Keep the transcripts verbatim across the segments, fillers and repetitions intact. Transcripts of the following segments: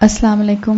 السلام علیکم.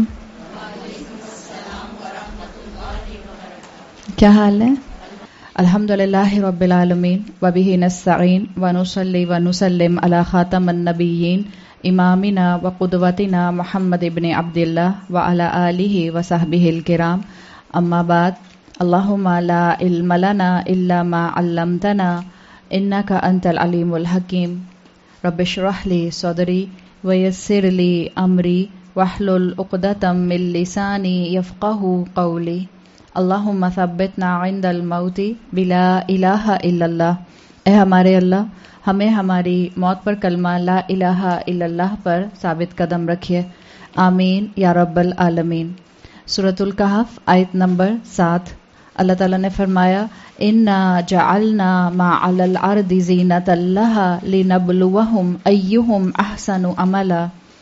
کیا حال ہے؟ الحمد للہ رب العالمین وبہ نستعین ونصلی ونسلم علی خاتم النبیین امامنا وقدوتنا محمد ابن عبد اللہ وعلی آلہ وصحبہ الکرام. اما بعد، اللہم لا علم لنا الا ما علمتنا انک انت العلیم الحکیم. رب اشرح لی صدری ویسر لی امری واحلل عقدۃ من لسانی یفقہوا قولی. اللہم ثبتنا عند الموت بلا الہ الا اللہ. اے ہمارے اللہ، ہمیں ہماری موت پر کلمہ لا الہ الا اللہ پر ثابت قدم رکھیے. آمین یا رب العالمین. سورۃ الکہف آیت نمبر سات. اللہ تعالیٰ نے فرمایا انا جعلنا ما علی الارض زینۃ لہا لنبلوہم ایہم احسن عملا.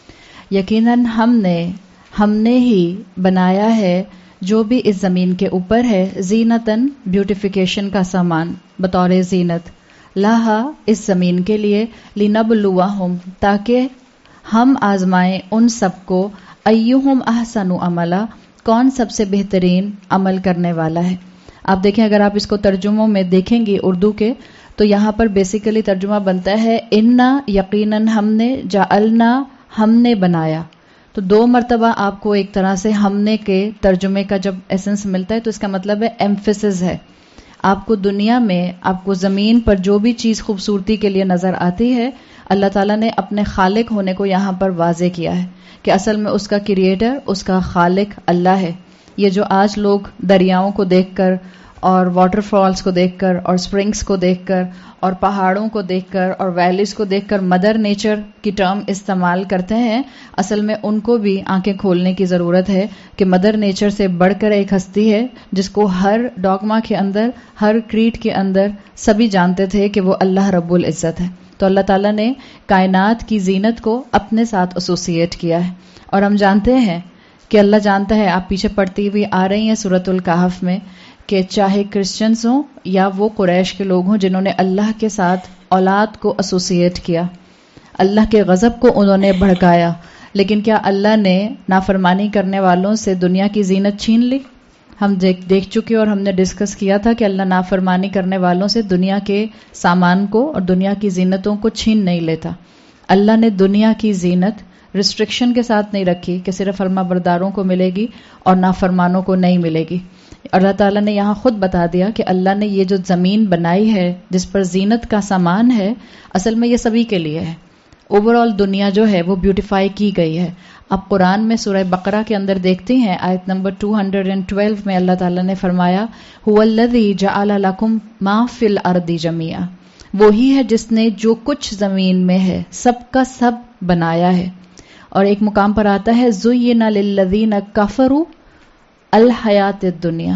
یقیناً ہم نے ہم نے ہی بنایا ہے جو بھی اس زمین کے اوپر ہے، زینتاً بیوٹیفیکیشن کا سامان بطور زینت، لہا اس زمین کے لیے، لنبلوہم تاکہ ہم آزمائیں ان سب کو، ایہم احسن عملا کون سب سے بہترین عمل کرنے والا ہے. آپ دیکھیں، اگر آپ اس کو ترجموں میں دیکھیں گی اردو کے، تو یہاں پر بیسیکلی ترجمہ بنتا ہے انا یقیناً ہم نے، جعلنا ہم نے بنایا. تو دو مرتبہ آپ کو ایک طرح سے ہم نے کے ترجمے کا جب ایسنس ملتا ہے تو اس کا مطلب ہے ایمفیسس ہے. آپ کو دنیا میں، آپ کو زمین پر جو بھی چیز خوبصورتی کے لیے نظر آتی ہے، اللہ تعالیٰ نے اپنے خالق ہونے کو یہاں پر واضح کیا ہے کہ اصل میں اس کا کریٹر، اس کا خالق اللہ ہے. یہ جو آج لوگ دریاؤں کو دیکھ کر اور واٹر فالز کو دیکھ کر اور سپرنگز کو دیکھ کر اور پہاڑوں کو دیکھ کر اور ویلیز کو دیکھ کر مدر نیچر کی ٹرم استعمال کرتے ہیں، اصل میں ان کو بھی آنکھیں کھولنے کی ضرورت ہے کہ مدر نیچر سے بڑھ کر ایک ہستی ہے جس کو ہر ڈاگما کے اندر، ہر کریڈ کے اندر سبھی جانتے تھے کہ وہ اللہ رب العزت ہے. تو اللہ تعالیٰ نے کائنات کی زینت کو اپنے ساتھ ایسوسیٹ کیا ہے. اور ہم جانتے ہیں کہ اللہ جانتا ہے، آپ پیچھے پڑھتی ہوئی آ رہی ہیں سورۃ الکہف میں، کہ چاہے کرسچنز ہوں یا وہ قریش کے لوگ ہوں جنہوں نے اللہ کے ساتھ اولاد کو ایسوسیٹ کیا، اللہ کے غضب کو انہوں نے بھڑکایا، لیکن کیا اللہ نے نافرمانی کرنے والوں سے دنیا کی زینت چھین لی؟ ہم دیکھ دیکھ چکے اور ہم نے ڈسکس کیا تھا کہ اللہ نافرمانی کرنے والوں سے دنیا کے سامان کو اور دنیا کی زینتوں کو چھین نہیں لیتا. اللہ نے دنیا کی زینت ریسٹرکشن کے ساتھ نہیں رکھی کہ صرف فرما برداروں کو ملے گی اور نافرمانوں کو نہیں ملے گی. اللہ تعالیٰ نے یہاں خود بتا دیا کہ اللہ نے یہ جو زمین بنائی ہے جس پر زینت کا سامان ہے، اصل میں یہ سبھی کے لیے ہے. اوور آل دنیا جو ہے وہ بیوٹیفائی کی گئی ہے. آپ قرآن میں سورہ بقرہ کے اندر دیکھتے ہیں آیت نمبر دو سو بارہ میں اللہ تعالیٰ نے فرمایا هو الذی جعل لکم ما فی الارض جمیعا، وہی ہے جس نے جو کچھ زمین میں ہے سب کا سب بنایا ہے. اور ایک مقام پر آتا ہے زین للذین کفروا الحیات الدنیا.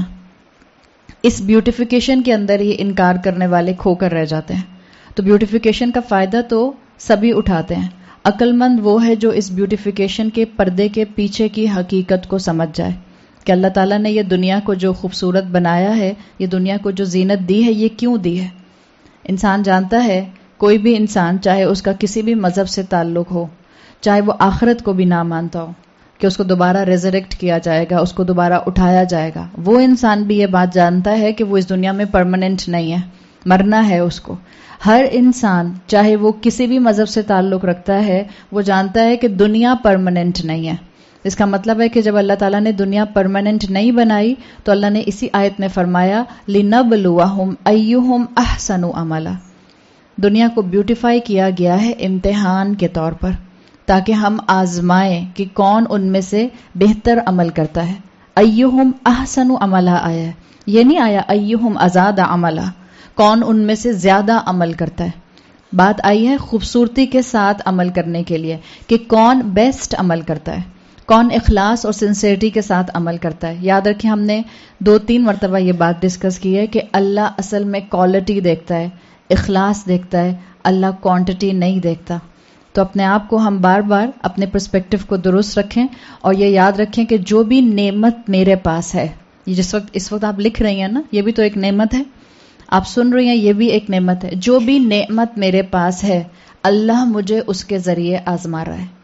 اس بیوٹیفیکیشن کے اندر ہی انکار کرنے والے کھو کر رہ جاتے ہیں. تو بیوٹیفیکیشن کا فائدہ تو سبھی اٹھاتے ہیں. عقل مند وہ ہے جو اس بیوٹیفیکیشن کے پردے کے پیچھے کی حقیقت کو سمجھ جائے کہ اللہ تعالیٰ نے یہ دنیا کو جو خوبصورت بنایا ہے، یہ دنیا کو جو زینت دی ہے، یہ کیوں دی ہے. انسان جانتا ہے، کوئی بھی انسان چاہے اس کا کسی بھی مذہب سے تعلق ہو، چاہے وہ آخرت کو بھی نہ مانتا ہو کہ اس کو دوبارہ ریزریکٹ کیا جائے گا، اس کو دوبارہ اٹھایا جائے گا، وہ انسان بھی یہ بات جانتا ہے کہ وہ اس دنیا میں پرماننٹ نہیں ہے، مرنا ہے اس کو. ہر انسان چاہے وہ کسی بھی مذہب سے تعلق رکھتا ہے، وہ جانتا ہے کہ دنیا پرماننٹ نہیں ہے. اس کا مطلب ہے کہ جب اللہ تعالیٰ نے دنیا پرماننٹ نہیں بنائی تو اللہ نے اسی آیت میں فرمایا لِنَبْلُوَهُمْ أَيُّهُمْ أَحْسَنُ عَمَلًا. دنیا کو بیوٹیفائی کیا گیا ہے امتحان کے طور پر، تاکہ ہم آزمائیں کہ کون ان میں سے بہتر عمل کرتا ہے. ایہم احسن عملا آیا ہے، یہ نہیں آیا ایہم ازاد عملا، کون ان میں سے زیادہ عمل کرتا ہے. بات آئی ہے خوبصورتی کے ساتھ عمل کرنے کے لیے کہ کون بیسٹ عمل کرتا ہے، کون اخلاص اور سنسیئرٹی کے ساتھ عمل کرتا ہے. یاد رکھیں، ہم نے دو تین مرتبہ یہ بات ڈسکس کی ہے کہ اللہ اصل میں کوالٹی دیکھتا ہے، اخلاص دیکھتا ہے، اللہ کوانٹٹی نہیں دیکھتا. تو اپنے آپ کو ہم بار بار اپنے پرسپیکٹو کو درست رکھیں اور یہ یاد رکھیں کہ جو بھی نعمت میرے پاس ہے، یہ جس وقت اس وقت آپ لکھ رہی ہیں نا، یہ بھی تو ایک نعمت ہے. آپ سن رہی ہیں، یہ بھی ایک نعمت ہے. جو بھی نعمت میرے پاس ہے، اللہ مجھے اس کے ذریعے آزما رہا ہے.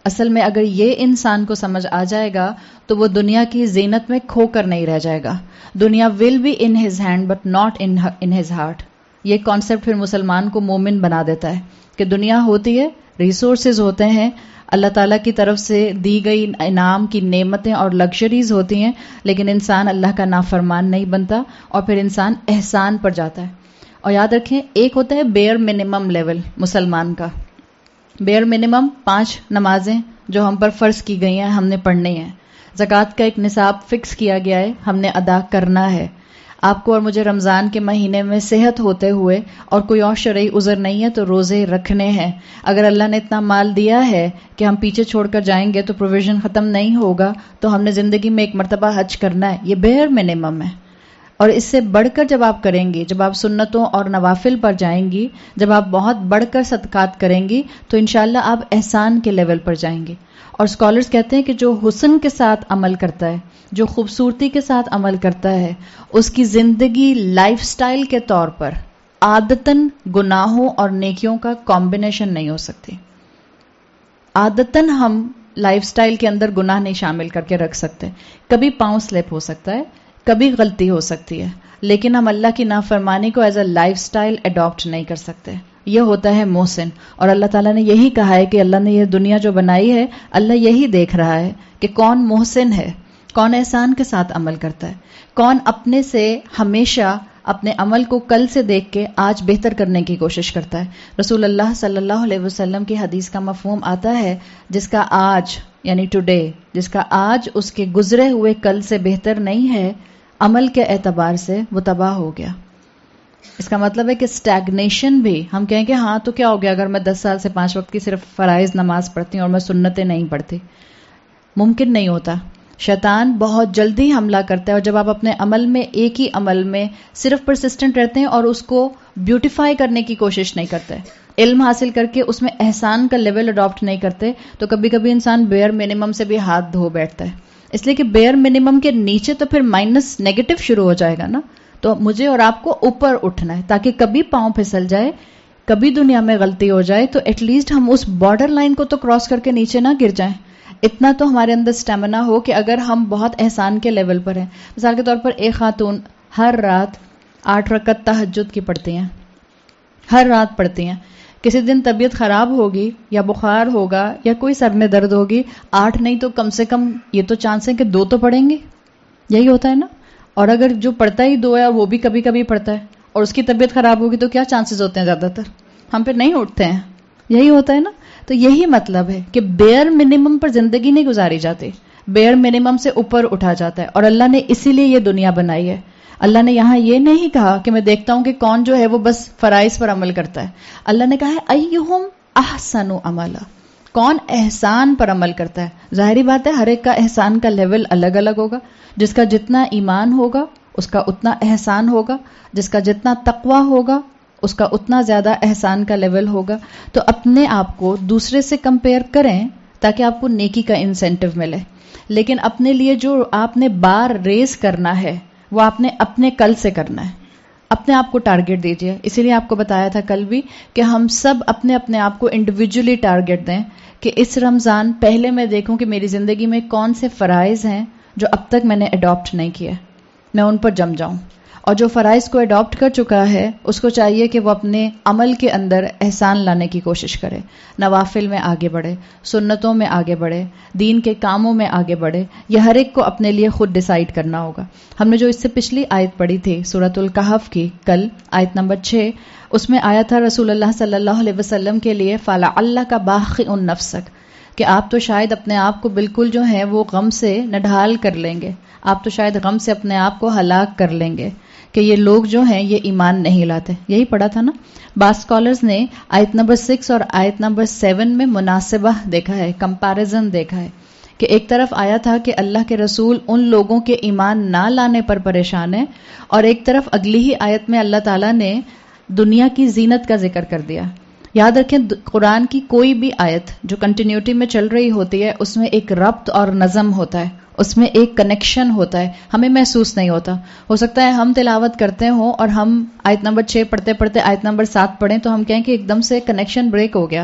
اصل میں اگر یہ انسان کو سمجھ آ جائے گا تو وہ دنیا کی زینت میں کھو کر نہیں رہ جائے گا. دنیا will be in his hand but not in his heart. یہ کانسیپٹ پھر مسلمان کو مومن بنا دیتا ہے کہ دنیا ہوتی ہے, ریسورسز ہوتے ہیں, اللہ تعالیٰ کی طرف سے دی گئی انعام کی نعمتیں اور لگژریز ہوتی ہیں, لیکن انسان اللہ کا نافرمان نہیں بنتا اور پھر انسان احسان پر جاتا ہے. اور یاد رکھیں, ایک ہوتا ہے بیئر منیمم لیول مسلمان کا. بیئر منیمم پانچ نمازیں جو ہم پر فرض کی گئی ہیں, ہم نے پڑھنی ہیں. زکوٰۃ کا ایک نصاب فکس کیا گیا ہے, ہم نے ادا کرنا ہے. آپ کو اور مجھے رمضان کے مہینے میں صحت ہوتے ہوئے اور کوئی اور شرعی عذر نہیں ہے تو روزے رکھنے ہیں. اگر اللہ نے اتنا مال دیا ہے کہ ہم پیچھے چھوڑ کر جائیں گے تو پروویژن ختم نہیں ہوگا, تو ہم نے زندگی میں ایک مرتبہ حج کرنا ہے. یہ بیئر منیمم ہے. اور اس سے بڑھ کر جب آپ کریں گی, جب آپ سنتوں اور نوافل پر جائیں گی, جب آپ بہت بڑھ کر صدقات کریں گی, تو انشاءاللہ آپ احسان کے لیول پر جائیں گے. اور اسکالرز کہتے ہیں کہ جو حسن کے ساتھ عمل کرتا ہے, جو خوبصورتی کے ساتھ عمل کرتا ہے, اس کی زندگی لائف سٹائل کے طور پر عادتاً گناہوں اور نیکیوں کا کمبینیشن نہیں ہو سکتی. عادتاً ہم لائف سٹائل کے اندر گناہ نہیں شامل کر کے رکھ سکتے. کبھی پاؤں سلپ ہو سکتا ہے, کبھی غلطی ہو سکتی ہے, لیکن ہم اللہ کی نافرمانی کو as a life style adapt نہیں کر سکتے. یہ ہوتا ہے محسن. اور اللہ تعالیٰ نے یہی کہا ہے کہ اللہ نے یہ دنیا جو بنائی ہے, اللہ یہی دیکھ رہا ہے کہ کون محسن ہے, کون احسان کے ساتھ عمل کرتا ہے, کون اپنے سے ہمیشہ اپنے عمل کو کل سے دیکھ کے آج بہتر کرنے کی کوشش کرتا ہے. رسول اللہ صلی اللہ علیہ وسلم کی حدیث کا مفہوم آتا ہے, جس کا آج یعنی ٹوڈے, جس کا آج اس کے گزرے ہوئے کل سے بہتر نہیں ہے, عمل کے اعتبار سے وہ تباہ ہو گیا. اس کا مطلب ہے کہ اسٹیگنیشن بھی, ہم کہیں کہ ہاں تو کیا ہو گیا اگر میں دس سال سے پانچ وقت کی صرف فرائض نماز پڑھتی ہوں اور میں سنتیں نہیں پڑھتی. ممکن نہیں ہوتا. شیطان بہت جلدی حملہ کرتا ہے, اور جب آپ اپنے عمل میں ایک ہی عمل میں صرف پرسسٹنٹ رہتے ہیں اور اس کو بیوٹیفائی کرنے کی کوشش نہیں کرتے, علم حاصل کر کے اس میں احسان کا لیول اڈاپٹ نہیں کرتے, تو کبھی کبھی انسان بیئر منیمم سے بھی ہاتھ دھو بیٹھتا ہے. اس لیے کہ بیئر منیمم کے نیچے تو پھر مائنس نیگیٹو شروع ہو جائے گا نا. تو مجھے اور آپ کو اوپر اٹھنا ہے تاکہ کبھی پاؤں پھسل جائے, کبھی دنیا میں غلطی ہو جائے تو ایٹ لیسٹ ہم اس بارڈر لائن کو تو کراس کر کے نیچے نہ گر جائیں. اتنا تو ہمارے اندر سٹیمنا ہو کہ اگر ہم بہت احسان کے لیول پر ہیں, مثال کے طور پر ایک خاتون ہر رات آٹھ رکعت تہجد کی پڑھتی ہیں, ہر رات پڑھتی ہیں. کسی دن طبیعت خراب ہوگی یا بخار ہوگا یا کوئی سر میں درد ہوگی, آٹھ نہیں تو کم سے کم یہ تو چانس ہے کہ دو تو پڑھیں گے. یہی ہوتا ہے نا. اور اگر جو پڑھتا ہی دو ہے اور وہ بھی کبھی کبھی پڑھتا ہے اور اس کی طبیعت خراب ہوگی تو کیا چانسز ہوتے ہیں, زیادہ تر ہم پھر نہیں اٹھتے ہیں. یہی ہوتا ہے نا. تو یہی مطلب ہے کہ بیئر منیمم پر زندگی نہیں گزاری جاتی, بیئر منیمم سے اوپر اٹھا جاتا ہے. اور اللہ نے اسی لیے یہ دنیا بنائی ہے. اللہ نے یہاں یہ نہیں کہا کہ میں دیکھتا ہوں کہ کون جو ہے وہ بس فرائض پر عمل کرتا ہے. اللہ نے کہا ہے ایہم احسن عملا, کون احسان پر عمل کرتا ہے. ظاہری بات ہے ہر ایک کا احسان کا لیول الگ الگ ہوگا. جس کا جتنا ایمان ہوگا اس کا اتنا احسان ہوگا, جس کا جتنا تقوی ہوگا اس کا اتنا زیادہ احسان کا لیول ہوگا. تو اپنے آپ کو دوسرے سے کمپیئر کریں تاکہ آپ کو نیکی کا انسینٹیو ملے, لیکن اپنے لیے جو آپ نے بار ریز کرنا ہے وہ آپ نے اپنے کل سے کرنا ہے. اپنے آپ کو ٹارگٹ دیجئے. اسی لیے آپ کو بتایا تھا کل بھی کہ ہم سب اپنے اپنے آپ کو انڈیویجولی ٹارگٹ دیں کہ اس رمضان پہلے میں دیکھوں کہ میری زندگی میں کون سے فرائض ہیں جو اب تک میں نے اڈاپٹ نہیں کیا, میں ان پر جم جاؤں. اور جو فرائض کو اڈاپٹ کر چکا ہے اس کو چاہیے کہ وہ اپنے عمل کے اندر احسان لانے کی کوشش کرے, نوافل میں آگے بڑھے, سنتوں میں آگے بڑھے, دین کے کاموں میں آگے بڑھے. یہ ہر ایک کو اپنے لیے خود ڈیسائیڈ کرنا ہوگا. ہم نے جو اس سے پچھلی آیت پڑھی تھی سورۃ الکہف کی کل, آیت نمبر چھ, اس میں آیا تھا رسول اللہ صلی اللہ علیہ وسلم کے لیے فَلَعَلَّكَ بَاخِعٌ نَفْسَكَ, کہ آپ تو شاید اپنے آپ کو بالکل جو ہے وہ غم سے نڈھال کر لیں گے, آپ تو شاید غم سے اپنے آپ کو ہلاک کر لیں گے کہ یہ لوگ جو ہیں یہ ایمان نہیں لاتے. یہی پڑھا تھا نا. بعض اسکالرز نے آیت نمبر سکس اور آیت نمبر سیون میں مناسبہ دیکھا ہے, کمپیریزن دیکھا ہے کہ ایک طرف آیا تھا کہ اللہ کے رسول ان لوگوں کے ایمان نہ لانے پر پریشان ہے, اور ایک طرف اگلی ہی آیت میں اللہ تعالیٰ نے دنیا کی زینت کا ذکر کر دیا. یاد رکھیں قرآن کی کوئی بھی آیت جو کنٹینیوٹی میں چل رہی ہوتی ہے اس میں ایک ربط اور نظم ہوتا ہے, اس میں ایک کنیکشن ہوتا ہے, ہمیں محسوس نہیں ہوتا. ہو سکتا ہے ہم تلاوت کرتے ہوں اور ہم آیت نمبر چھ پڑھتے پڑھتے آیت نمبر سات پڑھیں تو ہم کہیں کہ ایک دم سے کنیکشن بریک ہو گیا,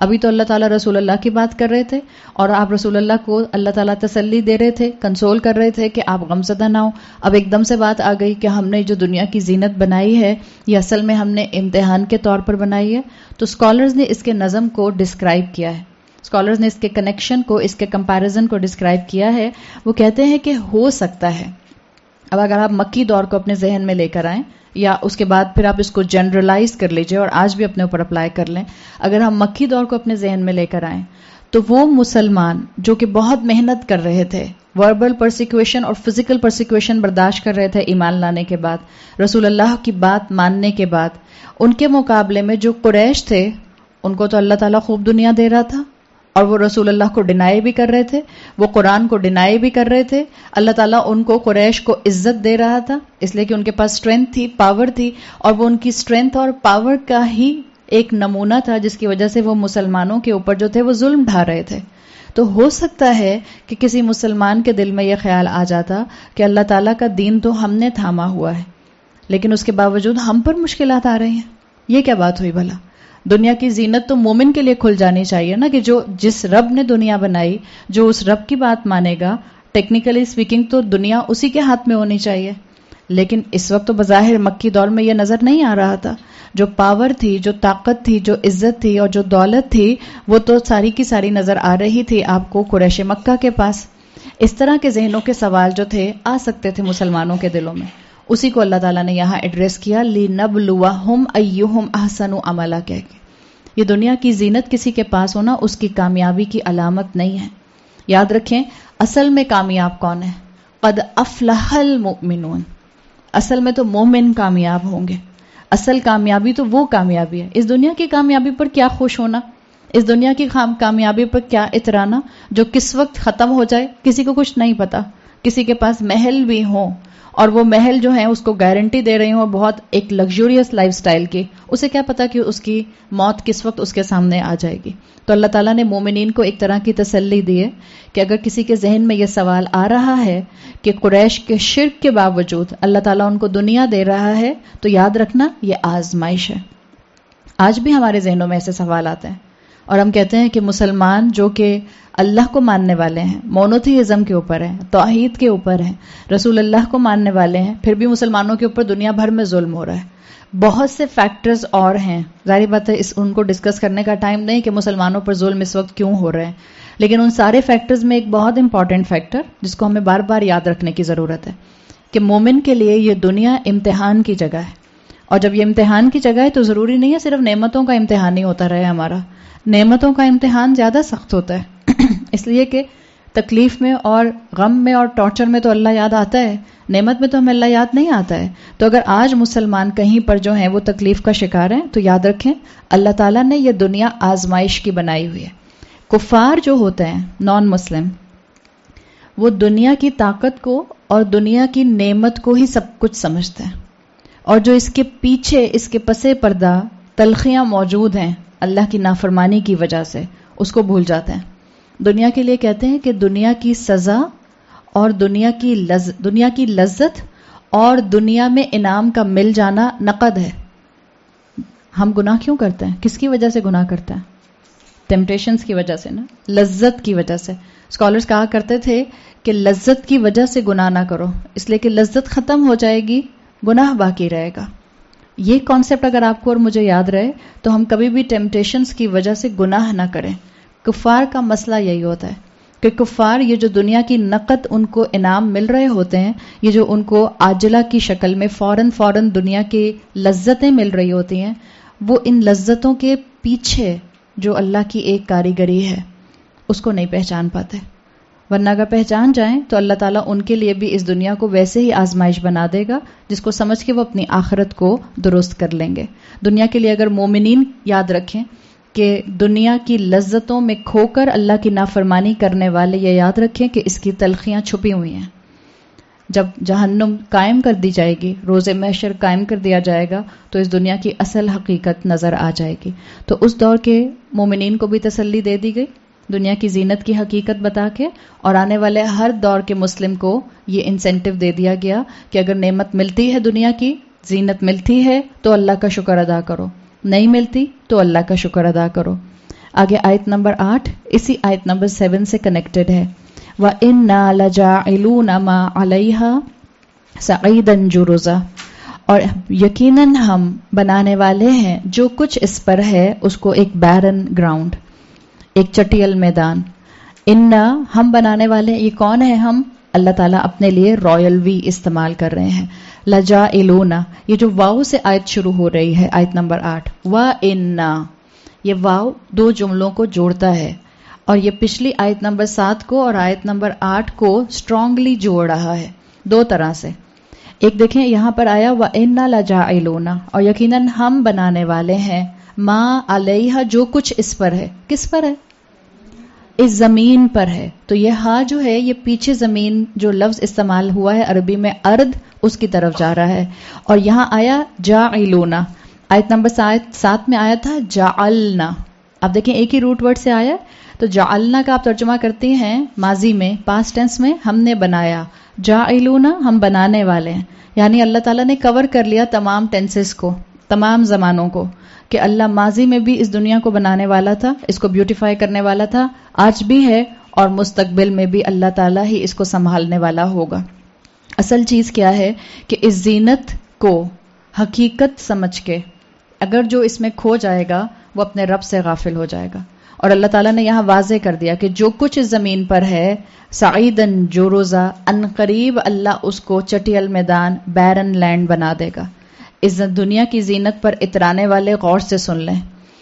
ابھی تو اللہ تعالیٰ رسول اللہ کی بات کر رہے تھے اور آپ رسول اللہ کو اللہ تعالیٰ تسلی دے رہے تھے، کنسول کر رہے تھے کہ آپ غمزدہ نہ ہو. اب ایک دم سے بات آ گئی کہ ہم نے جو دنیا کی زینت بنائی ہے یہ اصل میں ہم نے امتحان کے طور پر بنائی ہے. تو اسکالرز نے اس کے نظم کو ڈسکرائب کیا ہے، اسکالرز نے اس کے کنیکشن کو، اس کے کمپیریزن کو ڈسکرائب کیا ہے. وہ کہتے ہیں کہ ہو سکتا ہے، اب اگر آپ مکی دور کو اپنے ذہن میں لے کر آئیں یا اس کے بعد پھر آپ اس کو جنرلائز کر لیجئے اور آج بھی اپنے اوپر اپلائی کر لیں، اگر ہم مکی دور کو اپنے ذہن میں لے کر آئیں تو وہ مسلمان جو کہ بہت محنت کر رہے تھے، وربل پرسیکیوشن اور فزیکل پرسیکیوشن برداشت کر رہے تھے ایمان لانے کے بعد، رسول اللہ کی بات ماننے کے بعد، ان کے مقابلے میں جو قریش تھے ان کو تو اللہ تعالیٰ خوب دنیا دے رہا تھا اور وہ رسول اللہ کو ڈینائی بھی کر رہے تھے، وہ قرآن کو ڈینائی بھی کر رہے تھے. اللہ تعالیٰ ان کو، قریش کو عزت دے رہا تھا اس لیے کہ ان کے پاس اسٹرینتھ تھی، پاور تھی، اور وہ ان کی اسٹرینتھ اور پاور کا ہی ایک نمونہ تھا جس کی وجہ سے وہ مسلمانوں کے اوپر جو تھے وہ ظلم ڈھا رہے تھے. تو ہو سکتا ہے کہ کسی مسلمان کے دل میں یہ خیال آ جاتا کہ اللہ تعالیٰ کا دین تو ہم نے تھاما ہوا ہے لیکن اس کے باوجود ہم پر مشکلات آ رہی ہیں. یہ کیا بات ہوئی بھلا؟ دنیا کی زینت تو مومن کے لیے کھل جانی چاہیے نا، کہ جو جس رب نے دنیا بنائی، جو اس رب کی بات مانے گا، ٹیکنیکلی اسپیکنگ تو دنیا اسی کے ہاتھ میں ہونی چاہیے. لیکن اس وقت تو بظاہر مکی دور میں یہ نظر نہیں آ رہا تھا. جو پاور تھی، جو طاقت تھی، جو عزت تھی اور جو دولت تھی وہ تو ساری کی ساری نظر آ رہی تھی آپ کو قریش مکہ کے پاس. اس طرح کے ذہنوں کے سوال جو تھے آ سکتے تھے مسلمانوں کے دلوں میں، اسی کو اللہ تعالیٰ نے یہاں ایڈریس کیا لِنَبْلُوَهُمْ أَيُّهُمْ أَحْسَنُ عَمَلًا کہہ کے. یہ دنیا کی زینت کسی کے پاس ہونا اس کی کامیابی کی علامت نہیں ہے. یاد رکھیں اصل میں کامیاب کون ہے؟ قد افلح المؤمنون. اصل میں تو مومن کامیاب ہوں گے. اصل کامیابی تو وہ کامیابی ہے. اس دنیا کی کامیابی پر کیا خوش ہونا، اس دنیا کی کامیابی پر کیا اترانا جو کس وقت ختم ہو جائے کسی کو کچھ نہیں پتا. کسی کے پاس محل بھی ہوں اور وہ محل جو ہیں اس کو گارنٹی دے رہی ہوں بہت ایک لگژریس لائف سٹائل کی، اسے کیا پتا کہ اس کی موت کس وقت اس کے سامنے آ جائے گی. تو اللہ تعالیٰ نے مومنین کو ایک طرح کی تسلی دی ہے کہ اگر کسی کے ذہن میں یہ سوال آ رہا ہے کہ قریش کے شرک کے باوجود اللہ تعالیٰ ان کو دنیا دے رہا ہے تو یاد رکھنا یہ آزمائش ہے. آج بھی ہمارے ذہنوں میں ایسے سوال آتے ہیں اور ہم کہتے ہیں کہ مسلمان جو کہ اللہ کو ماننے والے ہیں، مونوتھیزم کے اوپر ہیں، توحید کے اوپر ہیں، رسول اللہ کو ماننے والے ہیں، پھر بھی مسلمانوں کے اوپر دنیا بھر میں ظلم ہو رہا ہے. بہت سے فیکٹرز اور ہیں، ظاہر بات ہے اس ان کو ڈسکس کرنے کا ٹائم نہیں کہ مسلمانوں پر ظلم اس وقت کیوں ہو رہے ہیں، لیکن ان سارے فیکٹرز میں ایک بہت امپورٹنٹ فیکٹر جس کو ہمیں بار بار یاد رکھنے کی ضرورت ہے کہ مومن کے لیے یہ دنیا امتحان کی جگہ ہے. اور جب یہ امتحان کی جگہ ہے تو ضروری نہیں ہے صرف نعمتوں کا امتحان ہی ہوتا رہے ہمارا. نعمتوں کا امتحان زیادہ سخت ہوتا ہے اس لیے کہ تکلیف میں اور غم میں اور ٹارچر میں تو اللہ یاد آتا ہے، نعمت میں تو ہمیں اللہ یاد نہیں آتا ہے. تو اگر آج مسلمان کہیں پر جو ہیں وہ تکلیف کا شکار ہیں تو یاد رکھیں اللہ تعالیٰ نے یہ دنیا آزمائش کی بنائی ہوئی ہے. کفار جو ہوتے ہیں نان مسلم وہ دنیا کی طاقت کو اور دنیا کی نعمت کو ہی سب کچھ سمجھتے ہیں، اور جو اس کے پیچھے اس کے پسے پردہ تلخیاں موجود ہیں اللہ کی نافرمانی کی وجہ سے اس کو بھول جاتے ہیں. دنیا کے لیے کہتے ہیں کہ دنیا کی سزا اور دنیا کی لز دنیا کی لذت اور دنیا میں انعام کا مل جانا نقد ہے. ہم گناہ کیوں کرتے ہیں؟ کس کی وجہ سے گناہ کرتے ہیں؟ ٹیمپٹیشنز کی وجہ سے نا، لذت کی وجہ سے. اسکالرز کہا کرتے تھے کہ لذت کی وجہ سے گناہ نہ کرو، اس لیے کہ لذت ختم ہو جائے گی، گناہ باقی رہے گا. یہ کانسیپٹ اگر آپ کو اور مجھے یاد رہے تو ہم کبھی بھی ٹیمپٹیشنز کی وجہ سے گناہ نہ کریں. کفار کا مسئلہ یہی ہوتا ہے کہ کفار یہ جو دنیا کی نقد ان کو انعام مل رہے ہوتے ہیں، یہ جو ان کو عاجلہ کی شکل میں فوراً فوراً دنیا کی لذتیں مل رہی ہوتی ہیں، وہ ان لذتوں کے پیچھے جو اللہ کی ایک کاریگری ہے اس کو نہیں پہچان پاتے. ورنہ اگر پہچان جائیں تو اللہ تعالیٰ ان کے لیے بھی اس دنیا کو ویسے ہی آزمائش بنا دے گا جس کو سمجھ کے وہ اپنی آخرت کو درست کر لیں گے. دنیا کے لیے اگر مومنین یاد رکھیں کہ دنیا کی لذتوں میں کھو کر اللہ کی نافرمانی کرنے والے یہ یاد رکھیں کہ اس کی تلخیاں چھپی ہوئی ہیں. جب جہنم قائم کر دی جائے گی، روز محشر قائم کر دیا جائے گا تو اس دنیا کی اصل حقیقت نظر آ جائے گی. تو اس دور کے مومنین کو بھی تسلی دے دی گئی دنیا کی زینت کی حقیقت بتا کے، اور آنے والے ہر دور کے مسلم کو یہ انسینٹو دے دیا گیا کہ اگر نعمت ملتی ہے دنیا کی زینت ملتی ہے تو اللہ کا شکر ادا کرو، نہیں ملتی تو اللہ کا شکر ادا کرو. آگے آیت نمبر آٹھ اسی آیت نمبر سیون سے کنیکٹڈ ہے. وَإِنَّا لَجَاعِلُونَ مَا عَلَيْهَا صَعِيدًا جُرُزًا، اور یقیناً ہم بنانے والے ہیں جو کچھ اس پر ہے اس کو ایک بیرن گراؤنڈ، ایک چٹیل میدان. انا ہم بنانے والے، یہ کون ہے ہم؟ اللہ تعالیٰ اپنے لیے رائل وی استعمال کر رہے ہیں. لجائلون، یہ جو واو سے آیت شروع ہو رہی ہے آیت نمبر آٹھ، وَإِنَّا، یہ واو دو جملوں کو جوڑتا ہے اور یہ پچھلی آیت نمبر سات کو اور آیت نمبر آٹھ کو اسٹرانگلی جوڑ رہا ہے دو طرح سے. ایک دیکھیں یہاں پر آیا وَإِنَّا لَجَاعِلُونَ، اور یقیناً ہم بنانے والے ہیں ما علیہا، جو کچھ اس پر ہے. کس پر ہے؟ اس زمین پر ہے. تو یہ ہا جو ہے یہ پیچھے زمین جو لفظ استعمال ہوا ہے عربی میں ارض، اس کی طرف جا رہا ہے. اور یہاں آیا جاعلون، آیت نمبر سات سات میں آیا تھا جعلنا. اب دیکھیں ایک ہی روٹ ورڈ سے آیا. تو جعلنا کا آپ ترجمہ کرتے ہیں ماضی میں، پاسٹ ٹینس میں ہم نے بنایا. جاعلون ہم بنانے والے ہیں، یعنی اللہ تعالیٰ نے کور کر لیا تمام ٹینسز کو، تمام زمانوں کو، کہ اللہ ماضی میں بھی اس دنیا کو بنانے والا تھا، اس کو بیوٹیفائی کرنے والا تھا، آج بھی ہے اور مستقبل میں بھی اللہ تعالیٰ ہی اس کو سنبھالنے والا ہوگا. اصل چیز کیا ہے کہ اس زینت کو حقیقت سمجھ کے اگر جو اس میں کھو جائے گا وہ اپنے رب سے غافل ہو جائے گا. اور اللہ تعالیٰ نے یہاں واضح کر دیا کہ جو کچھ اس زمین پر ہے سعیدن جروزا، ان قریب اللہ اس کو چٹیل میدان، بیرن لینڈ بنا دے گا. اس دنیا کی زینت پر اترانے والے غور سے سن لیں،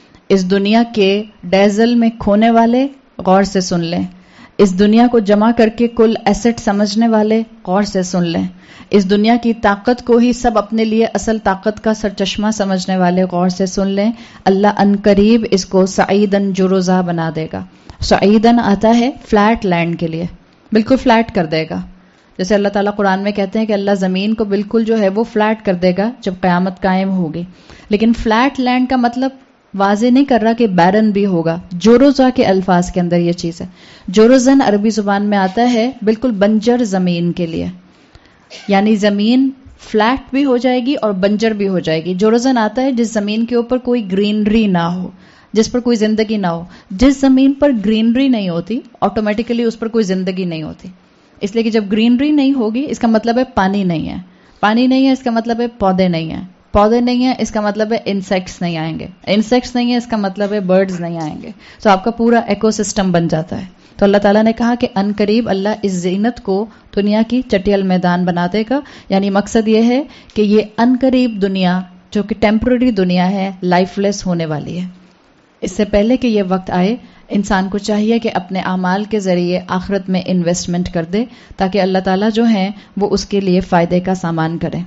اس دنیا کے ڈیزل میں کھونے والے غور سے سن لیں، اس دنیا کو جمع کر کے کل ایسٹ سمجھنے والے غور سے سن لیں، اس دنیا کی طاقت کو ہی سب اپنے لیے اصل طاقت کا سرچشمہ سمجھنے والے غور سے سن لیں. اللہ ان قریب اس کو سعیدن جروزا بنا دے گا. سعیدن آتا ہے فلیٹ لینڈ کے لیے، بالکل فلیٹ کر دے گا. جیسے اللہ تعالیٰ قرآن میں کہتے ہیں کہ اللہ زمین کو بالکل جو ہے وہ فلیٹ کر دے گا جب قیامت قائم ہوگی. لیکن فلیٹ لینڈ کا مطلب واضح نہیں کر رہا کہ بیرن بھی ہوگا. جوروزا کے الفاظ کے اندر یہ چیز ہے. جوروزن عربی زبان میں آتا ہے بالکل بنجر زمین کے لیے، یعنی زمین فلیٹ بھی ہو جائے گی اور بنجر بھی ہو جائے گی. جوروزن آتا ہے جس زمین کے اوپر کوئی گرینری نہ ہو، جس پر کوئی زندگی نہ ہو. جس زمین پر گرینری نہیں ہوتی آٹومیٹیکلی اس پر کوئی زندگی نہیں ہوتی. اس لیے کہ جب گرینری نہیں ہوگی اس کا مطلب ہے پانی نہیں ہے، پانی نہیں ہے اس کا مطلب ہے پودے نہیں ہیں، پودے نہیں ہیں اس کا مطلب ہے انسیکٹس نہیں آئیں گے، انسیکٹس نہیں ہیں اس کا مطلب ہے برڈز نہیں آئیں گے. تو آپ کا پورا ایکو سسٹم بن جاتا ہے. تو اللہ تعالیٰ نے کہا کہ ان قریب اللہ اس زینت کو دنیا کی چٹیل میدان بنا دے گا. یعنی مقصد یہ ہے کہ یہ ان قریب دنیا جو کہ ٹیمپرری دنیا ہے لائف لیس ہونے والی ہے. اس سے پہلے کہ یہ وقت آئے انسان کو چاہیے کہ اپنے اعمال کے ذریعے آخرت میں انویسٹمنٹ کر دے تاکہ اللہ تعالیٰ جو ہیں وہ اس کے لیے فائدے کا سامان کریں.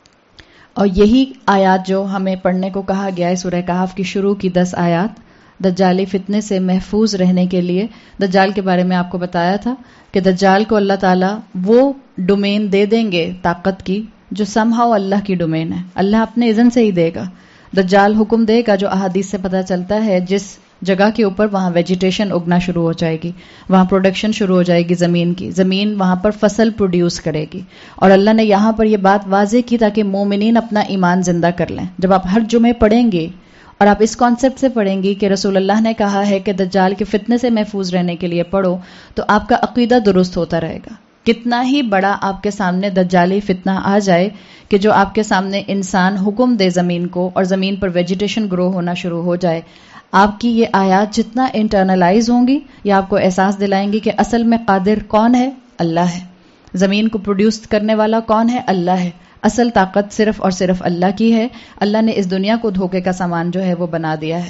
اور یہی آیات جو ہمیں پڑھنے کو کہا گیا ہے سورہ کہف کی شروع کی دس آیات دجالی فتنے سے محفوظ رہنے کے لیے. دجال کے بارے میں آپ کو بتایا تھا کہ دجال کو اللہ تعالیٰ وہ ڈومین دے دیں گے طاقت کی جو سم ہاؤ اللہ کی ڈومین ہے. اللہ اپنے اذن سے ہی دے گا. دجال حکم دے گا جو احادیث سے پتہ چلتا ہے جس جگہ کے اوپر وہاں ویجیٹیشن اگنا شروع ہو جائے گی، وہاں پروڈکشن شروع ہو جائے گی زمین کی، زمین وہاں پر فصل پروڈیوس کرے گی. اور اللہ نے یہاں پر یہ بات واضح کی تاکہ مومنین اپنا ایمان زندہ کر لیں. جب آپ ہر جمعے پڑھیں گے اور آپ اس کانسیپٹ سے پڑھیں گی کہ رسول اللہ نے کہا ہے کہ دجال کے فتنے سے محفوظ رہنے کے لیے پڑھو، تو آپ کا عقیدہ درست ہوتا رہے گا. کتنا ہی بڑا آپ کے سامنے دجالی فتنہ آ جائے کہ جو آپ کے سامنے انسان حکم دے زمین کو اور زمین پر ویجیٹیشن گرو ہونا شروع ہو جائے، آپ کی یہ آیات جتنا انٹرنلائز ہوں گی یہ آپ کو احساس دلائیں گی کہ اصل میں قادر کون ہے؟ اللہ ہے. زمین کو پروڈیوس کرنے والا کون ہے؟ اللہ ہے. اصل طاقت صرف اور صرف اللہ کی ہے. اللہ نے اس دنیا کو دھوکے کا سامان جو ہے وہ بنا دیا ہے.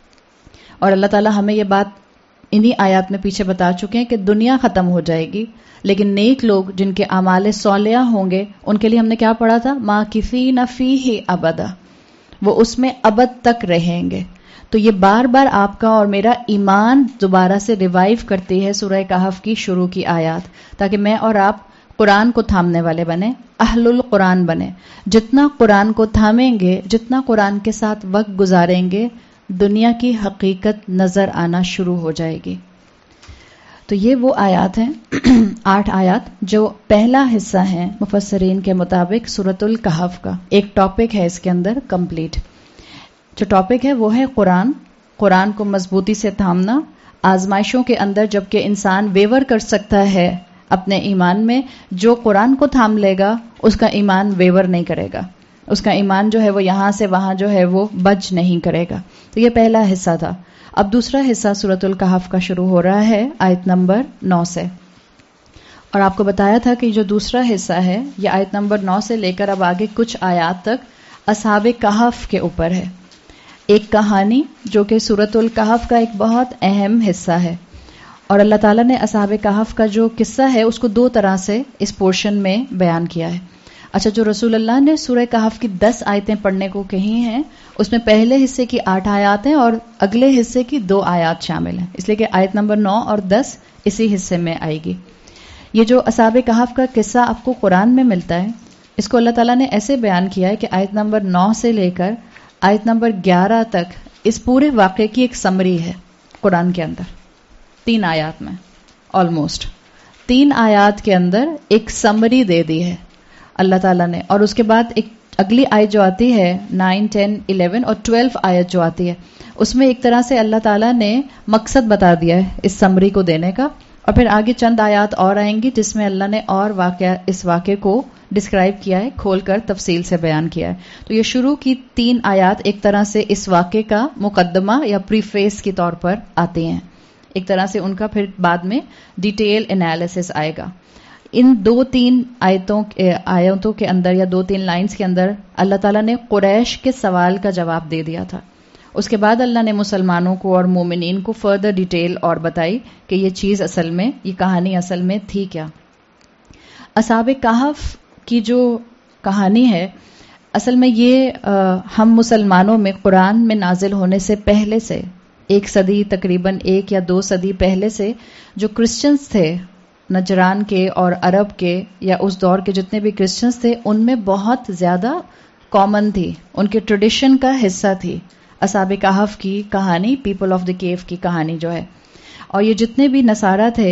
اور اللہ تعالیٰ ہمیں یہ بات انہی آیات میں پیچھے بتا چکے ہیں کہ دنیا ختم ہو جائے گی لیکن نیک لوگ جن کے اعمال صالحہ ہوں گے ان کے لیے ہم نے کیا پڑھا تھا؟ ماکثین فیہ ابدا، وہ اس میں ابد تک رہیں گے. تو یہ بار بار آپ کا اور میرا ایمان دوبارہ سے ریوائیو کرتی ہے سورہ کہف کی شروع کی آیات، تاکہ میں اور آپ قرآن کو تھامنے والے بنے، اہل القرآن بنے. جتنا قرآن کو تھامیں گے، جتنا قرآن کے ساتھ وقت گزاریں گے، دنیا کی حقیقت نظر آنا شروع ہو جائے گی. تو یہ وہ آیات ہیں آٹھ آیات جو پہلا حصہ ہیں مفسرین کے مطابق سورۃ الکہف کا. ایک ٹاپک ہے اس کے اندر کمپلیٹ. جو ٹاپک ہے وہ ہے قرآن، قرآن کو مضبوطی سے تھامنا، آزمائشوں کے اندر جبکہ انسان ویور کر سکتا ہے اپنے ایمان میں، جو قرآن کو تھام لے گا اس کا ایمان ویور نہیں کرے گا، اس کا ایمان جو ہے وہ یہاں سے وہاں جو ہے وہ بج نہیں کرے گا. تو یہ پہلا حصہ تھا. اب دوسرا حصہ سورۃ الکہف کا شروع ہو رہا ہے آیت نمبر نو سے. اور آپ کو بتایا تھا کہ جو دوسرا حصہ ہے یہ آیت نمبر نو سے لے کر اب آگے کچھ آیات تک اصحاب کہف کے اوپر ہے. ایک کہانی جو کہ سورۃ الکہف کا ایک بہت اہم حصہ ہے، اور اللہ تعالیٰ نے اصحاب کہف کا جو قصہ ہے اس کو دو طرح سے اس پورشن میں بیان کیا ہے. اچھا، جو رسول اللہ نے سورہ کہف کی دس آیتیں پڑھنے کو کہی ہیں اس میں پہلے حصے کی آٹھ آیات ہیں اور اگلے حصے کی دو آیات شامل ہیں، اس لیے کہ آیت نمبر نو اور دس اسی حصے میں آئے گی. یہ جو اصحاب کہف کا قصہ آپ کو قرآن میں ملتا ہے، اس کو اللہ تعالیٰ نے ایسے بیان کیا ہے کہ آیت نمبر نو سے لے کر آیت نمبر گیارہ تک اس پورے واقعے کی ایک سمری ہے قرآن کے اندر، تین آیات میں. آلموسٹ تین آیات کے اندر ایک سمری دے دی ہے اللہ تعالیٰ نے، اور اس کے بعد ایک اگلی آیت جو آتی ہے نائن ٹین الیون اور ٹویلو آیت جو آتی ہے اس میں ایک طرح سے اللہ تعالیٰ نے مقصد بتا دیا ہے اس سمری کو دینے کا. اور پھر آگے چند آیات اور آئیں گی جس میں اللہ نے اور واقعہ اس واقعے کو ڈسکرائب کیا ہے، کھول کر تفصیل سے بیان کیا ہے. تو یہ شروع کی تین آیات ایک طرح سے اس واقعے کا مقدمہ یا پریفیس کے طور پر آتے ہیں، ایک طرح سے ان کا پھر بعد میں ڈیٹیل انالیسس آئے گا. ان دو تین آیتوں آیتوں کے اندر یا دو تین لائنز کے اندر اللہ تعالیٰ نے قریش کے سوال کا جواب دے دیا تھا. اس کے بعد اللہ نے مسلمانوں کو اور مومنین کو فردر ڈیٹیل اور بتائی کہ یہ چیز اصل میں، یہ کہانی اصل میں تھی کیا. اصحاب کہف کی جو کہانی ہے اصل میں یہ آ, ہم مسلمانوں میں قرآن میں نازل ہونے سے پہلے سے ایک صدی تقریباً ایک یا دو صدی پہلے سے جو کرسچنز تھے نجران کے اور عرب کے یا اس دور کے جتنے بھی کرسچنز تھے ان میں بہت زیادہ کامن تھی، ان کے ٹریڈیشن کا حصہ تھی اصحاب کہف کی کہانی، پیپل آف دی کیو کی کہانی جو ہے. اور یہ جتنے بھی نصارہ تھے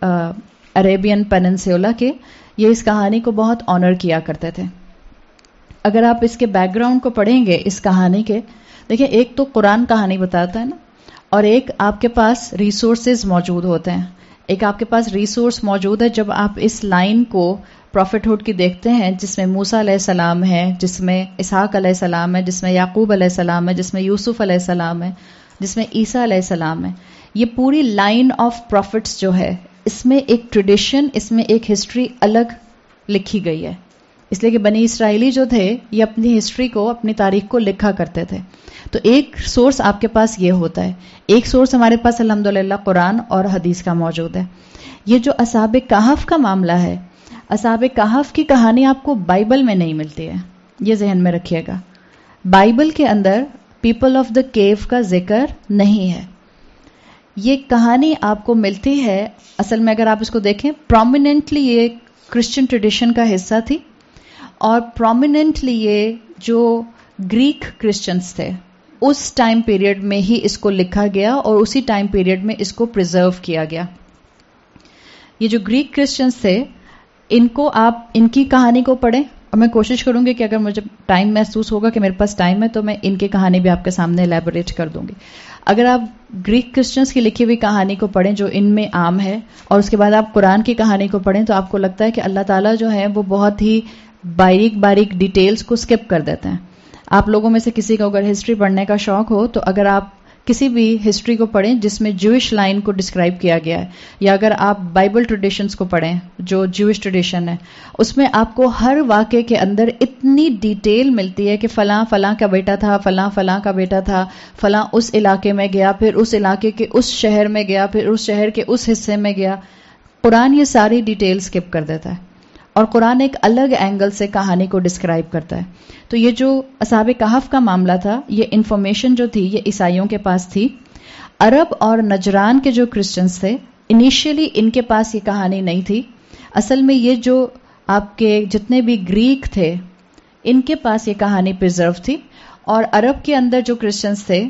عربین پیننسولا کے، یہ اس کہانی کو بہت آنر کیا کرتے تھے. اگر آپ اس کے بیک گراؤنڈ کو پڑھیں گے اس کہانی کے، دیکھیں ایک تو قرآن کہانی بتاتا ہے نا، اور ایک آپ کے پاس ریسورسز موجود ہوتے ہیں. ایک آپ کے پاس ریسورس موجود ہے جب آپ اس لائن کو پروفٹ ہوڈ کی دیکھتے ہیں جس میں موسیٰ علیہ السلام ہے، جس میں اسحاق علیہ السلام ہے، جس میں یعقوب علیہ السلام ہے، جس میں یوسف علیہ السلام ہے، جس میں عیسیٰ علیہ السلام ہے. یہ پوری لائن آف پروفٹس جو ہے اس میں ایک ٹریڈیشن، اس میں ایک ہسٹری الگ لکھی گئی ہے. اس لیے کہ بنی اسرائیلی جو تھے یہ اپنی ہسٹری کو، اپنی تاریخ کو لکھا کرتے تھے. تو ایک سورس آپ کے پاس یہ ہوتا ہے، ایک سورس ہمارے پاس الحمدللہ قرآن اور حدیث کا موجود ہے. یہ جو اصحاب کہف کا معاملہ ہے، اصحاب کہف کی کہانی آپ کو بائبل میں نہیں ملتی ہے، یہ ذہن میں رکھیے گا. بائبل کے اندر پیپل آف دا کیو کا ذکر نہیں ہے. یہ کہانی آپ کو ملتی ہے اصل میں اگر آپ اس کو دیکھیں پرومیننٹلی یہ کرسچن ٹریڈیشن کا حصہ تھی، اور پرومیننٹلی یہ جو گریک کرسچنز تھے اس ٹائم پیریڈ میں ہی اس کو لکھا گیا اور اسی ٹائم پیریڈ میں اس کو پریزرو کیا گیا. یہ جو گریک کرسچنز تھے ان کو آپ ان کی کہانی کو پڑھیں، اور میں کوشش کروں گی کہ اگر مجھے ٹائم محسوس ہوگا کہ میرے پاس ٹائم ہے تو میں ان کی کہانی بھی آپ کے سامنے ایلیبوریٹ کر دوں گی. اگر آپ گریک کرسچنز کی لکھی ہوئی کہانی کو پڑھیں جو ان میں عام ہے، اور اس کے بعد آپ قرآن کی کہانی کو پڑھیں تو آپ کو لگتا ہے کہ اللہ تعالیٰ جو ہے وہ بہت ہی باریک باریک ڈیٹیلز کو اسکپ کر دیتے ہیں. آپ لوگوں میں سے کسی کو اگر ہسٹری پڑھنے کا شوق ہو تو اگر آپ کسی بھی ہسٹری کو پڑھیں جس میں جوش لائن کو ڈسکرائب کیا گیا ہے، یا اگر آپ بائبل ٹریڈیشنز کو پڑھیں جو جوش ٹریڈیشن ہے، اس میں آپ کو ہر واقعے کے اندر اتنی ڈیٹیل ملتی ہے کہ فلاں فلاں کا بیٹا تھا، فلاں فلاں کا بیٹا تھا، فلاں اس علاقے میں گیا، پھر اس علاقے کے اس شہر میں گیا، پھر اس شہر کے اس حصے میں گیا. قرآن یہ ساری ڈیٹیل اسکپ کر دیتا ہے اور قرآن ایک الگ اینگل سے کہانی کو ڈسکرائب کرتا ہے. تو یہ جو اصحاب کہف کا معاملہ تھا، یہ انفارمیشن جو تھی یہ عیسائیوں کے پاس تھی. عرب اور نجران کے جو کرسچنز تھے انیشیلی ان کے پاس یہ کہانی نہیں تھی. اصل میں یہ جو آپ کے جتنے بھی گریک تھے ان کے پاس یہ کہانی پرزرو تھی، اور عرب کے اندر جو کرسچنز تھے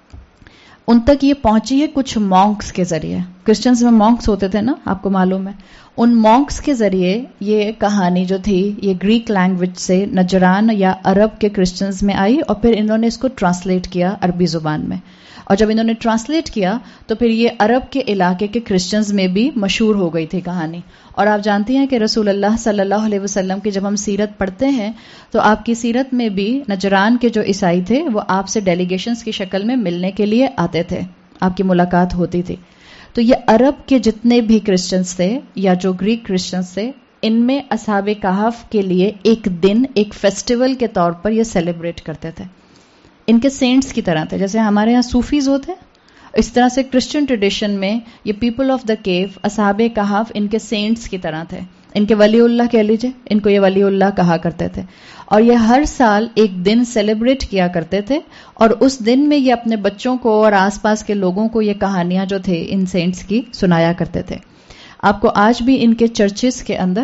ان تک یہ پہنچی ہے کچھ مونکس کے ذریعے. کرسچنز میں مونکس ہوتے تھے نا، آپ کو معلوم ہے. ان مونکس کے ذریعے یہ کہانی جو تھی یہ گریک لینگویج سے نجران یا عرب کے کرسچنز میں آئی، اور پھر انہوں نے اس کو ٹرانسلیٹ کیا عربی زبان میں. اور جب انہوں نے ٹرانسلیٹ کیا تو پھر یہ عرب کے علاقے کے کرسچنز میں بھی مشہور ہو گئی تھی کہانی. اور آپ جانتی ہیں کہ رسول اللہ صلی اللہ علیہ وسلم کی جب ہم سیرت پڑھتے ہیں تو آپ کی سیرت میں بھی نجران کے جو عیسائی تھے وہ آپ سے ڈیلیگیشنز کی شکل میں ملنے کے لیے آتے تھے, آپ کی ملاقات ہوتی تھی. تو یہ عرب کے جتنے بھی کرسچنز تھے یا جو گریک کرسچنز تھے, ان میں اصحاب کہف کے لیے ایک دن ایک فیسٹیول کے طور پر یہ سیلیبریٹ کرتے تھے. ان کے سینٹس کی طرح تھے, جیسے ہمارے ہاں صوفیز ہوتے ہیں اس طرح سے کرسچن ٹریڈیشن میں یہ پیپل آف دا کیو اصحاب کہف ان کے سینٹس کی طرح تھے. ان کے ولی اللہ کہہ لیجئے, ان کو یہ ولی اللہ کہا کرتے تھے. اور یہ ہر سال ایک دن سیلیبریٹ کیا کرتے تھے اور اس دن میں یہ اپنے بچوں کو اور آس پاس کے لوگوں کو یہ کہانیاں جو تھے ان سینٹس کی سنایا کرتے تھے. آپ کو آج بھی ان کے چرچز کے اندر,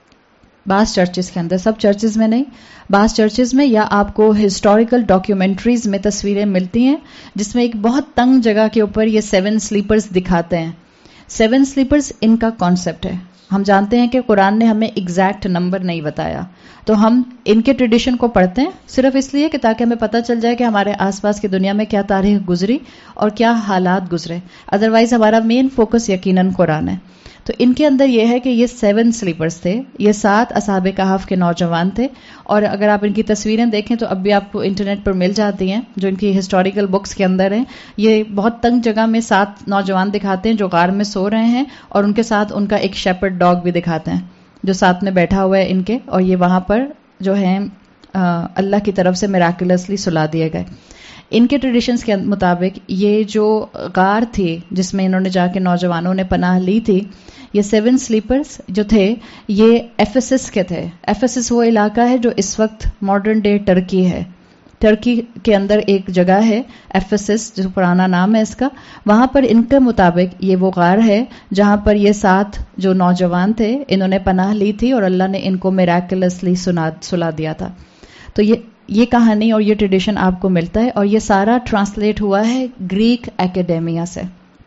بعض چرچز کے اندر, سب چرچز میں نہیں, بعض چرچز میں یا آپ کو ہسٹوریکل ڈاکیومنٹریز میں تصویریں ملتی ہیں جس میں ایک بہت تنگ جگہ کے اوپر یہ سیون سلیپرز دکھاتے ہیں. سیون سلیپرز ان کا کانسیپٹ ہے. ہم جانتے ہیں کہ قرآن نے ہمیں ایگزیکٹ نمبر نہیں بتایا, تو ہم ان کے ٹریڈیشن کو پڑھتے ہیں صرف اس لیے کہ تاکہ ہمیں پتہ چل جائے کہ ہمارے آس پاس کی دنیا میں کیا تاریخ گزری اور کیا حالات گزرے. ادروائز ہمارا مین فوکس یقیناً قرآن ہے. تو ان کے اندر یہ ہے کہ یہ سیون سلیپرز تھے, یہ سات اصحاب کہف کے نوجوان تھے. اور اگر آپ ان کی تصویریں دیکھیں تو اب بھی آپ کو انٹرنیٹ پر مل جاتی ہیں جو ان کی ہسٹوریکل بکس کے اندر ہیں. یہ بہت تنگ جگہ میں سات نوجوان دکھاتے ہیں جو غار میں سو رہے ہیں, اور ان کے ساتھ ان کا ایک شیپرڈ ڈاگ بھی دکھاتے ہیں جو ساتھ میں بیٹھا ہوا ہے ان کے, اور یہ وہاں پر جو ہے اللہ کی طرف سے میراکلسلی سلا دیے گئے. ان کے ٹریڈیشنز کے مطابق یہ جو غار تھی جس میں انہوں نے جا کے نوجوانوں نے پناہ لی تھی, یہ سیون سلیپرز جو تھے یہ ایفیسس کے تھے. ایفیسس وہ علاقہ ہے جو اس وقت ماڈرن ڈے ٹرکی ہے. ٹرکی کے اندر ایک جگہ ہے ایفیسس جو پرانا نام ہے اس کا, وہاں پر ان کے مطابق یہ وہ غار ہے جہاں پر یہ سات جو نوجوان تھے انہوں نے پناہ لی تھی اور اللہ نے ان کو میراکلسلی سلا دیا تھا. تو یہ یہ کہانی اور یہ ٹریڈیشن آپ کو ملتا ہے, اور یہ سارا ٹرانسلیٹ ہوا ہے گریک اکیڈیمیا سے.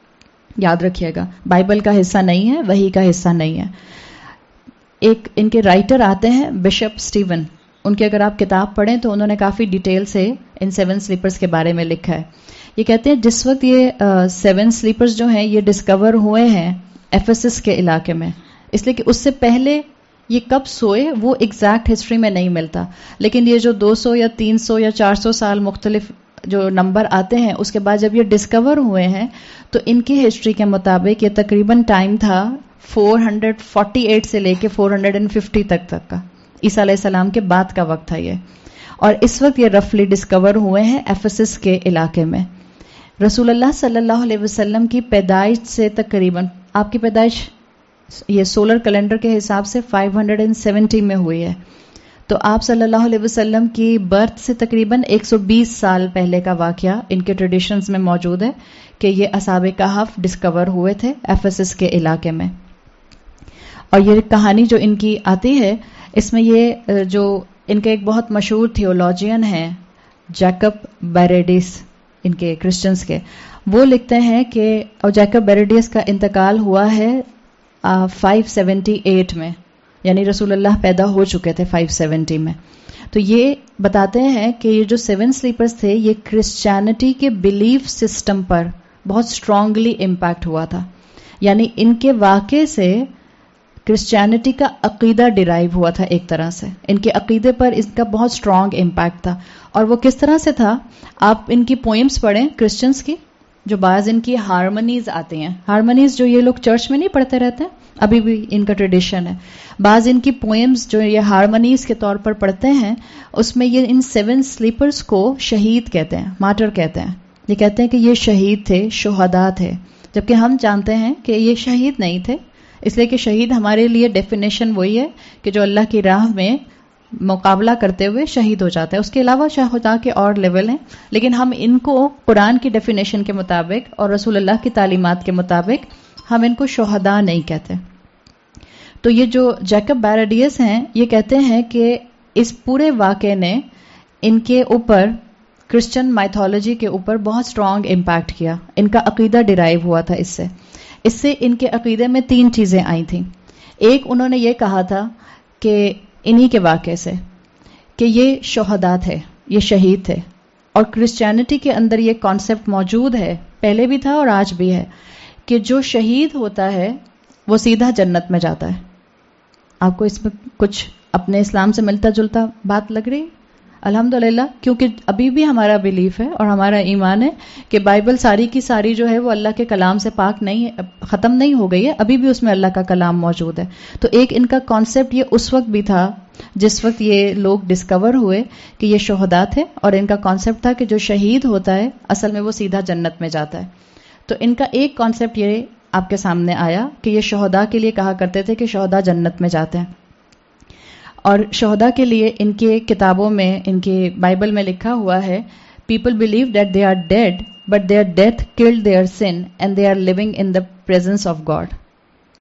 یاد رکھیے گا, بائبل کا حصہ نہیں ہے, وحی کا حصہ نہیں ہے. ایک ان کے رائٹر آتے ہیں بشپ سٹیون, ان کی اگر آپ کتاب پڑھیں تو انہوں نے کافی ڈیٹیل سے ان سیون سلیپرز کے بارے میں لکھا ہے. یہ کہتے ہیں جس وقت یہ سیون سلیپرز جو ہیں یہ ڈسکور ہوئے ہیں ایفیسس کے علاقے میں, اس لیے کہ اس سے پہلے یہ کب سوئے وہ ایگزیکٹ ہسٹری میں نہیں ملتا, لیکن یہ جو دو سو یا تین سو یا چار سو سال مختلف جو نمبر آتے ہیں اس کے بعد جب یہ ڈسکور ہوئے ہیں تو ان کی ہسٹری کے مطابق یہ تقریباً ٹائم تھا فور ہنڈریڈ فورٹی ایٹ سے لے کے فور ہنڈریڈ اینڈ ففٹی تک تک کا, عیسیٰ علیہ السلام کے بعد کا وقت تھا یہ. اور اس وقت یہ رفلی ڈسکور ہوئے ہیں ایفیسس کے علاقے میں. رسول اللہ صلی اللہ علیہ وسلم کی پیدائش سے تقریباً, آپ کی پیدائش یہ سولر کیلنڈر کے حساب سے فائیو ہنڈریڈ اینڈ سیونٹی میں ہوئی ہے, تو آپ صلی اللہ علیہ وسلم کی برتھ سے تقریباً ایک سو بیس سال پہلے کا واقعہ ان کے ٹریڈیشنز میں موجود ہے کہ یہ اصحاب کہف ڈسکور ہوئے تھے ایفیسس کے علاقے میں. اور یہ کہانی جو ان کی آتی ہے اس میں یہ جو ان کے ایک بہت مشہور تھیولوجین ہیں جیکب بیریڈیس ان کے کرسچنز کے, وہ لکھتے ہیں کہ اور جیکب بیریڈیس کا انتقال ہوا ہے فائیو سیونٹی ایٹ میں, یعنی رسول اللہ پیدا ہو چکے تھے فائیو سیونٹی میں. تو یہ بتاتے ہیں کہ یہ جو سیون سلیپرز تھے یہ کرسچینٹی کے بلیف سسٹم پر بہت اسٹرانگلی امپیکٹ ہوا تھا, یعنی ان کے واقعے سے کرسچینٹی کا عقیدہ ڈرائیو ہوا تھا ایک طرح سے, ان کے عقیدے پر اس کا بہت اسٹرانگ امپیکٹ تھا. اور وہ کس طرح سے تھا, آپ ان کی پوئمز پڑھیں کرسچنز کی, جو بعض ان کی ہارمنیز آتی ہیں, ہارمنیز جو یہ لوگ چرچ میں نہیں پڑھتے رہتے ہیں, ابھی بھی ان کا ٹریڈیشن ہے. بعض ان کی پوئمز جو یہ ہارمنیز کے طور پر پڑھتے ہیں اس میں یہ ان سیون سلیپرز کو شہید کہتے ہیں, مارٹر کہتے ہیں. یہ کہتے ہیں کہ یہ شہید تھے, شہداء تھے, جبکہ ہم جانتے ہیں کہ یہ شہید نہیں تھے, اس لیے کہ شہید ہمارے لیے ڈیفینیشن وہی ہے کہ جو اللہ کی راہ میں مقابلہ کرتے ہوئے شہید ہو جاتا ہے. اس کے علاوہ شہداء کے اور لیول ہیں, لیکن ہم ان کو قرآن کی ڈیفینیشن کے مطابق اور رسول اللہ کی تعلیمات کے مطابق ہم ان کو شہداء نہیں کہتے. تو یہ جو جیکب بیریڈیس ہیں یہ کہتے ہیں کہ اس پورے واقعے نے ان کے اوپر کرسچن مائتھولوجی کے اوپر بہت اسٹرانگ امپیکٹ کیا, ان کا عقیدہ ڈرائیو ہوا تھا اس سے. اس سے ان کے عقیدے میں تین چیزیں آئی تھیں. ایک, انہوں نے یہ کہا تھا کہ انہی کے واقعے سے کہ یہ شہداء تھے, یہ شہید تھے, اور کرسچینٹی کے اندر یہ کانسیپٹ موجود ہے، پہلے بھی تھا اور آج بھی ہے، کہ جو شہید ہوتا ہے وہ سیدھا جنت میں جاتا ہے. آپ کو اس میں کچھ اپنے اسلام سے ملتا جلتا بات لگ رہی؟ الحمدللہ، کیونکہ ابھی بھی ہمارا بلیف ہے اور ہمارا ایمان ہے کہ بائبل ساری کی ساری جو ہے وہ اللہ کے کلام سے پاک نہیں ہے، ختم نہیں ہو گئی ہے، ابھی بھی اس میں اللہ کا کلام موجود ہے. تو ایک ان کا کانسیپٹ یہ اس وقت بھی تھا جس وقت یہ لوگ ڈسکور ہوئے کہ یہ شہداء تھے، اور ان کا کانسیپٹ تھا کہ جو شہید ہوتا ہے اصل میں وہ سیدھا جنت میں جاتا ہے. تو ان کا ایک کانسیپٹ یہ آپ کے سامنے آیا کہ یہ شہداء کے لیے کہا کرتے تھے کہ شہداء جنت میں جاتے ہیں. اور شہداء کے لیے ان کے کتابوں میں، ان کے بائبل میں لکھا ہوا ہے، people believe that they are dead but their death killed their sin and they are living in the presence of God.